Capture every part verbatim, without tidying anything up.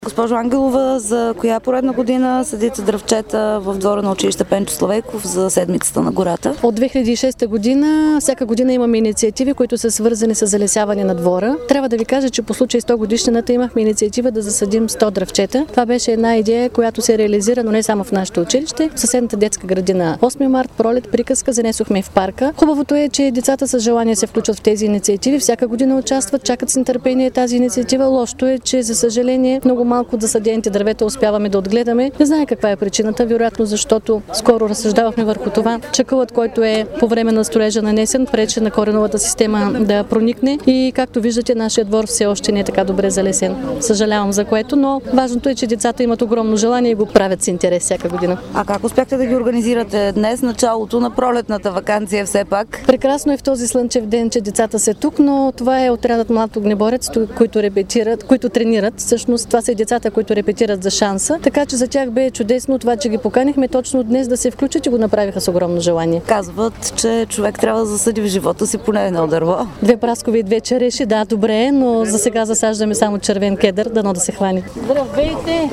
Госпожо Ангелова, за коя поредна година съдите дръвчета в двора на училище Пенчо Славейков за седмицата на гората? От две хиляди и шеста година всяка година имаме инициативи, които са свързани с залесяване на двора. Трябва да ви кажа, че по случай сто годишнината имахме инициатива да засадим сто дръвчета. Това беше една идея, която се реализира, но не само в нашето училище. В съседната детска градина осми март, пролет, приказка, занесохме и в парка. Хубавото е, че децата с желание се включват в тези инициативи. Всяка година участват, чакат с нетърпение тази инициатива. Лошото е, че за съжаление много малко от засадените дървета успяваме да отгледаме. Не знае каква е причината, вероятно защото скоро разсъждавахме върху това. Чакълът, който е по време на строежа нанесен, пречи на кореновата система да проникне и както виждате, нашия двор все още не е така добре залесен. Съжалявам за което, но важното е, че децата имат огромно желание и го правят с интерес всяка година. А как успяхте да ги организирате днес, началото на пролетната ваканция все пак? Прекрасно е в този слънчев ден, че децата са тук, но това е отрядът Млад огнеборец, които репетират, които тренират. Всъщност това са децата, които репетират за шанса. Така че за тях бе чудесно това, че ги поканихме точно днес да се включат и го направиха с огромно желание. Казват, че човек трябва да засади в живота си поне едно дърво. Две праскови и две череши, да, добре, но за сега засаждаме само червен кедър, дано да се хване. Здравейте!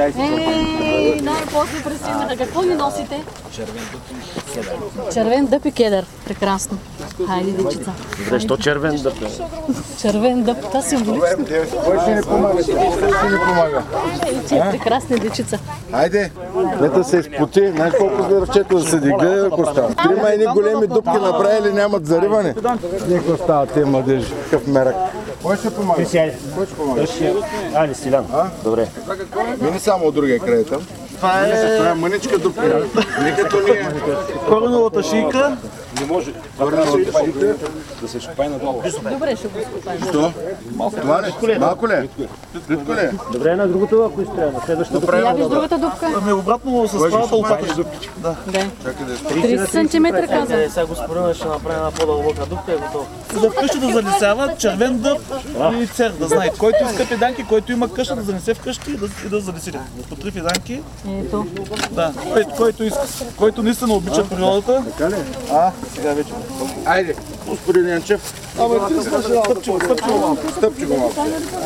Ей, най-после пресимена. Какво ни носите? Червен дъб и кедър. Червен дъб и кедър. Прекрасно. Хайде, дечица. Добре, що червен дъб? Червен дъб, това символично. Кой ще ни помага? Кой ще ни помага? И тия прекрасни дечица. Хайде, мета се изпоти. Знаеш колко дръвчета да седи? Гледай ако става. Трима едни големи дупки направили, нямат зариване. Никой става тези младежи. Какъв мерак. Кой ще помага? Кой ще помага? Али, Силян. Добре. Мини само от другия край там. Това е... Това е мъничка дупка. Не като ние. Кореновата шийка. Не може. Кореновата шийка. Да се шупай надолу. Добре, ще го скупаем. Що? Това ли? Малко ли? Плитко ли? Добре, на другото, ако изтря. На следващата. Явиш другата дупка? Ами обратно с правата лопата. Да. Да. тридесет сантиметра каза. Сега господина ще направи една по-дълбока дупка и е готово. За вкъщи да залесява червен дъб и цер, да знае. Който иска фиданки, който има къща да занесе вкъщи и да, и да залеси. По три фиданки. Ето. Да, пет, който иска. Който наистина обича природата. Така ли? А, сега вече. Айде, господин Янчев. Абе, ти стъпчи го, стъпчи го малко. Стъпчи го малко.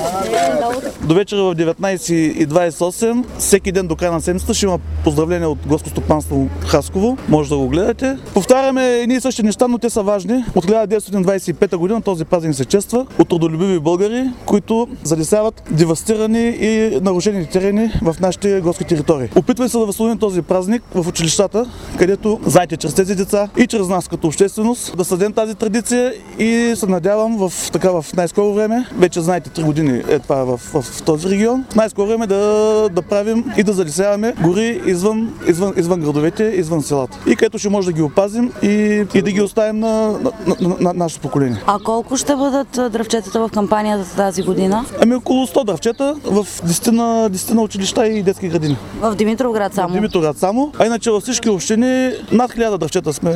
До вечера в деветнайсет и двайсет и осем, всеки ден до края на седмицата ще има поздравления от Горско стопанство Хасково. Може да го гледате. Повтаряме едни и същи неща, но те са важни. От хиляда деветстотин двайсет и пета година този празник се чества от трудолюбиви българи, които залесяват девастирани и нарушени терени в нашите горски територии. Опитвай се да възстановим този празник в училищата, където, знаете, чрез тези деца и чрез нас като общественост да създадем тази традиция и се надявам в, така, в най-скоро време, вече знаете, три години е това в, в, в този регион, в най-скоро време да, да правим и да залесяваме гори извън, извън, извън градовете, извън селата. И където ще може да ги опазим и, и да ги оставим на, на, на, на, на нашето поколение. А колко ще бъдат дръвчетата в кампанията тази година? Ами около сто дръвчета в десет на, десет на училища и детски градини. В Димитровград само? В Димитровград само. А иначе във всички общини над хиляда дръвчета сме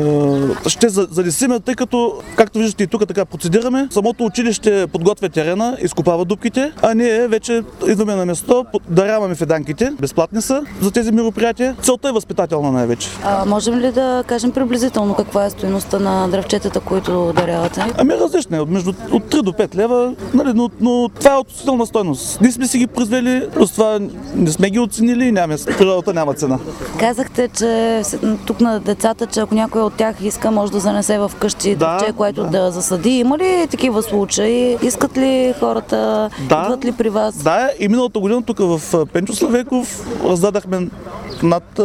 ще залесиме, тъй като, както виждате и тук така процедираме. Самото училище подготвя терена, изкопава дупките, а ние вече идваме на место, даряваме фиданките, безплатни са за тези мероприятия. Целта е възпитателна най-вече. А можем ли да кажем приблизително каква е стойността на дръвчетата, които дарявате? Ами различна е, между от три до пет лева, нали, но, но това е относителна стойност. Ние сме си ги произвели, просто това не сме ги оценили и нямаме, природата няма цена. Казахте, че тук на децата, че ако някой от тях иска, може да занесе в къщи Да, дръвче, което да. да да засади. Има ли такива случаи? Искат ли хората? Да, Идват ли при вас? Да, и миналата година тук в Пенчо Славейков раздадахме над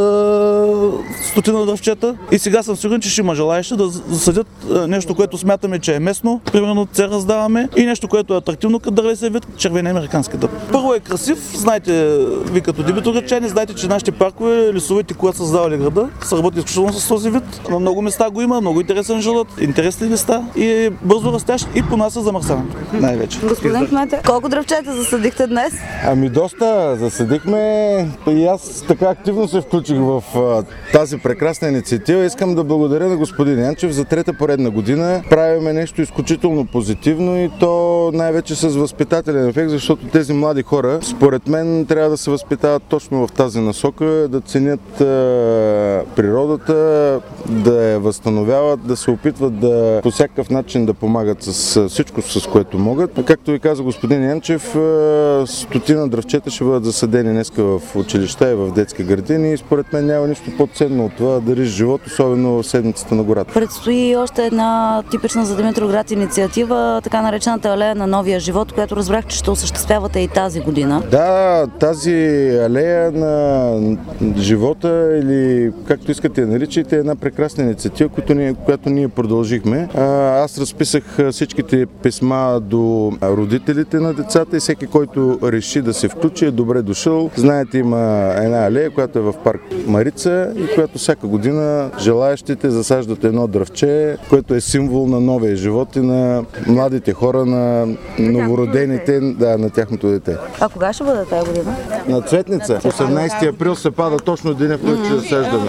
стотина дръвчета и сега съм сигурен, че ще има желаещи да засадят нещо, което смятаме, че е местно. Примерно цер раздаваме и нещо, което е атрактивно като дървесен вид, червения американски дъб. Първо е красив, знаете, ви като димитровградчани, знаете, че нашите паркове, лесовете, които са създавали града, са работили изключително с този вид. На много места го има, много интересен жилът, интересни места и е бързо растящ и понася замърсяването най-вече. Господин кмете, колко дръвчета засадихте днес? Ами доста. Засадихме и аз така активно се включих в а, тази прекрасна инициатива. Искам да благодаря на господин Янчев за трета поредна година. Правиме нещо изключително позитивно и то най-вече с възпитателен ефект, защото тези млади хора, според мен, трябва да се възпитават точно в тази насока, да ценят а, природата, да я възстановяват, да се опитват да по всякакъв начин да помагат с всичко, с което могат. Както ви каза господин Янчев, стотина дръвчета ще бъдат засадени днеска в училища и в детски градини и според мен няма нищо по-ценно от това да риш живот, особено в седмицата на гората. Предстои още една типична за Димитровград инициатива, така наречената алея на новия живот, която разбрах, че ще осъществявате и тази година. Да, тази алея на живота или както искате я наричайте, е една прекрасна инициатива, която ние, която ние продължихме. Аз разписах всичките писма до родителите на децата и всеки, който реши да се включи, е добре дошъл. Знаете, има една алея, която е в парк Марица и която всяка година желаящите засаждат едно дръвче, което е символ на новия живот и на младите хора, на новородените, да, на тяхното дете. А кога ще бъде тази година? На Цветница, осемнайсети април се пада точно деня, в който ще засаждаме.